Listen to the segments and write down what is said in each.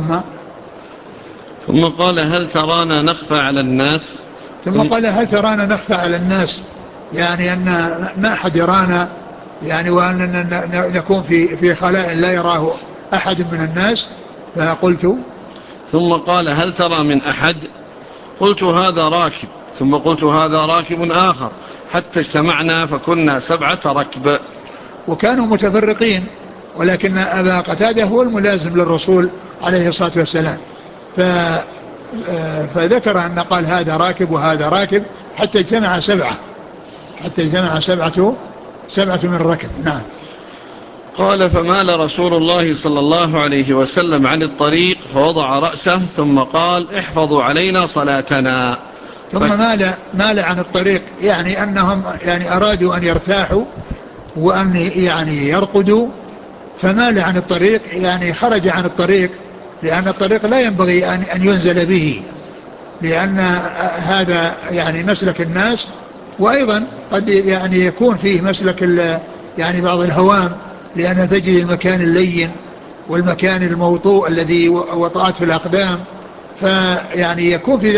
ثم قال هل ترانا نخفى على الناس؟ يعني أن ما أحد يرانا، يعني وأن نكون في خلاء لا يراه أحد من الناس. فقلت ثم قال هل ترى من أحد؟ قلت هذا راكب، ثم قلت هذا راكب آخر، حتى اجتمعنا فكنا 7 ركب. وكانوا متفرقين، ولكن أبا قتادة هو الملازم للرسول عليه الصلاة والسلام. فذكر أن قال هذا راكب وهذا راكب حتى اجتمع 7، سبعة من الركب. نعم. قال فمال رسول الله صلى الله عليه وسلم عن الطريق فوضع رأسه ثم قال احفظوا علينا صلاتنا. ثم مال عن الطريق، يعني أنهم يعني أرادوا أن يرتاحوا وأن يعني يرقدوا، فمال عن الطريق، يعني خرج عن الطريق، لأن الطريق لا ينبغي أن ينزل به، لأن هذا يعني مسلك الناس، وأيضا قد يعني يكون فيه مسلك يعني بعض الهوام، لأن تجد المكان اللين والمكان الموطوء الذي وطأت في الأقدام، فيعني يكون في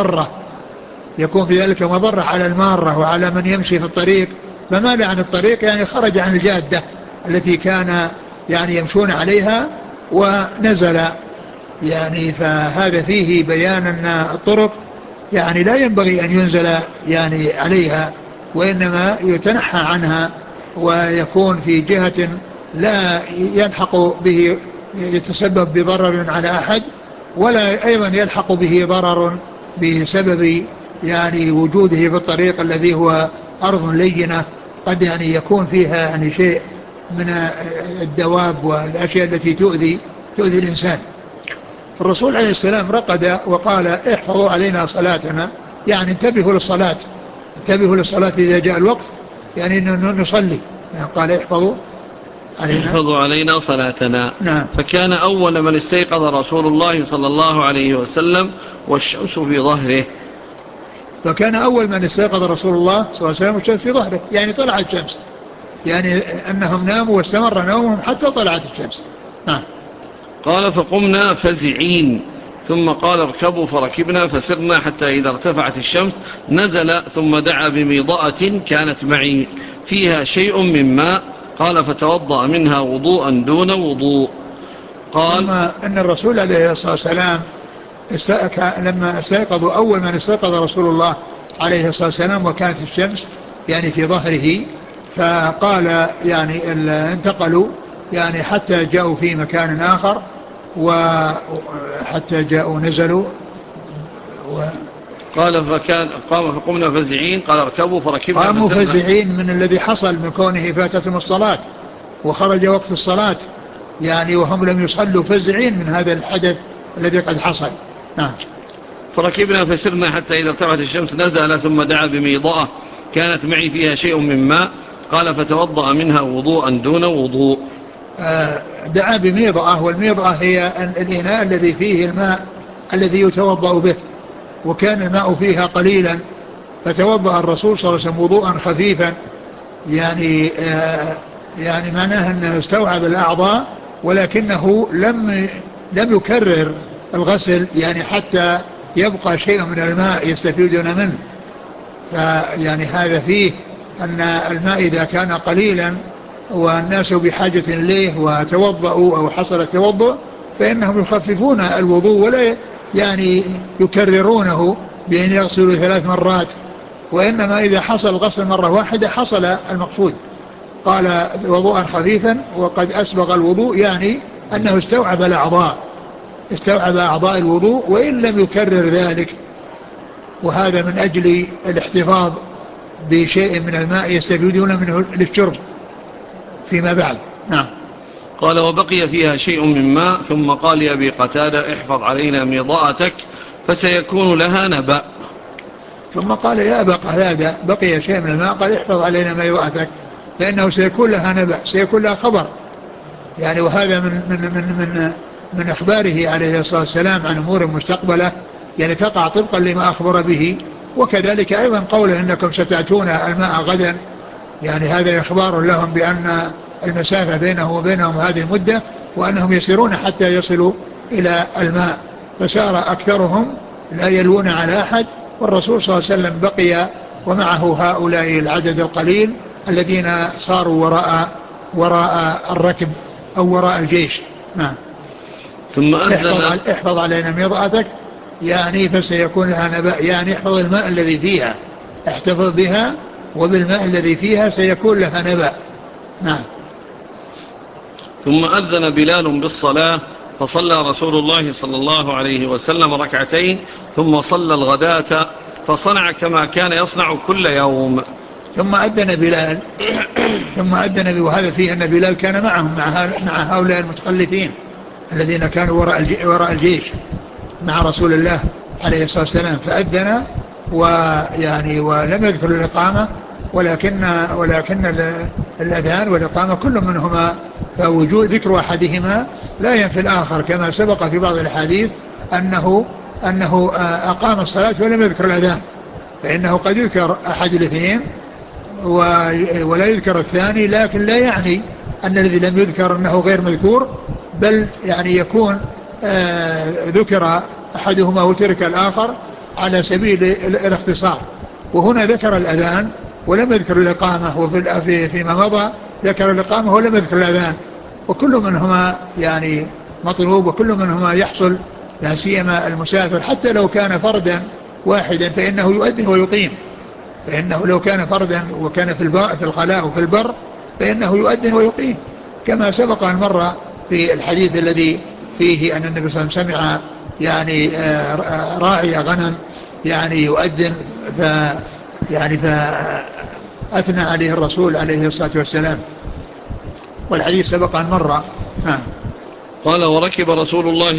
ذلك مضرة على المارة وعلى من يمشي في الطريق. فمال عن الطريق، يعني خرج عن الجادة التي كان يعني يمشون عليها ونزل. يعني فهذا فيه بيان أن الطرق يعني لا ينبغي أن ينزل يعني عليها، وإنما يتنحى عنها ويكون في جهة لا يلحق به يتسبب بضرر على أحد، ولا أيضا يلحق به ضرر بسبب يعني وجوده في الطريق الذي هو أرض لينة، قد يعني يكون فيها يعني شيء من الدواب والأشياء التي تؤذي الإنسان. الرسول عليه السلام رقد وقال احفظوا علينا صلاتنا، يعني انتبهوا للصلاة إذا جاء الوقت، يعني نصلي. يعني قال احفظوا علينا صلاتنا. نعم. فكان أول من استيقظ رسول الله صلى الله عليه وسلم والشمس في ظهره. فكان أول من استيقظ رسول الله صلى الله عليه وسلم والشمس في ظهره، يعني طلعت الشمس، يعني أنهم ناموا واستمر نومهم حتى طلعت الشمس. نعم. قال فقمنا فزعين، ثم قال اركبوا فركبنا فسرنا حتى إذا ارتفعت الشمس نزل، ثم دعا بميضأة كانت معي فيها شيء من ماء، قال فتوضأ منها وضوءا دون وضوء. قال ثم أن الرسول عليه الصلاة والسلام لما استيقظوا، أول من استيقظ رسول الله عليه الصلاة والسلام وكانت الشمس يعني في ظهره، فقال يعني انتقلوا يعني حتى جاءوا في مكان آخر، وحتى جاءوا نزلوا قال فقمنا فزعين، قال اركبوا فركبنا قاموا فسرنا. فزعين من الذي حصل من كونه فاتتهم الصلاة وخرج وقت الصلاة، يعني وهم لم يصلوا، فزعين من هذا الحدث الذي قد حصل. نعم. فركبنا فسرنا حتى إذا ارتفعت الشمس نزل، ثم دعا بميضأة كانت معي فيها شيء من ماء، قال فتوضأ منها وضوءا دون وضوء. دعا بميضأة، والميضأة هي الإناء الذي فيه الماء الذي يتوضأ به، وكان الماء فيها قليلا، فتوضأ الرسول صلى الله عليه وسلم وضوءا خفيفا، يعني معناه أنه استوعب الأعضاء، ولكنه لم يكرر الغسل، يعني حتى يبقى شيء من الماء يستفيدون منه. فيعني هذا فيه أن الماء إذا كان قليلا والناس بحاجة إليه وتوضأوا أو حصل التوضؤ، فإنهم يخففون الوضوء ولا يعني يكررونه بأن يغسلوا 3 مرات، وإنما إذا حصل الغسل مرة واحدة حصل المقصود. قال وضوءا خفيفا، وقد أسبغ الوضوء، يعني أنه استوعب أعضاء الوضوء وإن لم يكرر ذلك، وهذا من أجل الاحتفاظ بشيء من الماء يستفيدون منه للشرب فيما بعد. نعم. قال وبقي فيها شيء من ماء، ثم قال يا أبي قتادة احفظ علينا ميضاءتك فسيكون لها نبأ. ثم قال يا أبا قتادة بقي شيء من الماء، قال احفظ علينا ميضاءتك فإنه سيكون لها نبأ، سيكون لها خبر، يعني وهذا من إخباره عليه الصلاة والسلام عن أمور مستقبلة، يعني تقع طبقا لما أخبر به. وكذلك أيضا قوله إنكم ستأتون الماء غدا، يعني هذا إخبار لهم بأن المسافة بينه وبينهم هذه المدة، وأنهم يسيرون حتى يصلوا إلى الماء، فسار أكثرهم لا يلون على أحد، والرسول صلى الله عليه وسلم بقي ومعه هؤلاء العدد القليل الذين صاروا وراء الركب أو وراء الجيش. نعم. ثم أذن. احفظ علينا مضأتك، يعني فسيكون لها نبأ، يعني احفظ الماء الذي فيها، احتفظ بها، وبالماء الذي فيها سيكون لها نبأ. نعم. ثم أذن بلال بالصلاة، فصلى رسول الله صلى الله عليه وسلم ركعتين، ثم صلى الغداة، فصنع كما كان يصنع كل يوم. ثم أذن بلال وهذا فيه أن بلال كان معهم مع هؤلاء المتخلفين الذين كانوا وراء الجيش مع رسول الله عليه الصلاة والسلام، فأذن ويعني ولم يذكر الإقامة، ولكن الأذان والإقامة كل منهما، فوجود ذكر أحدهما لا ينفي الآخر، كما سبق في بعض الحديث أنه أقام الصلاة ولم يذكر الأذان، فإنه قد يذكر أحد الاثنين ولا يذكر الثاني، لكن لا يعني أن الذي لم يذكر أنه غير مذكور، بل يعني يكون ذكر أحدهما وترك الآخر على سبيل الاختصار. وهنا ذكر الأذان ولم يذكر الإقامة، وفيما مضى ذكر الإقامة ولم يذكر الأذان، وكل منهما يعني مطلوب، وكل منهما يحصل، لا سيما المسافر حتى لو كان فردا واحدا فإنه يؤذن ويقيم، فإنه لو كان فردا وكان في الخلاء وفي البر فإنه يؤذن ويقيم، كما سبق أن مر في الحديث الذي فيه أن النبي صلى الله عليه وسلم سمع يعني راعي غنم يعني يؤذن، فأثنى عليه الرسول عليه الصلاة والسلام، والحديث سبق أن مر. قال: وركب رسول الله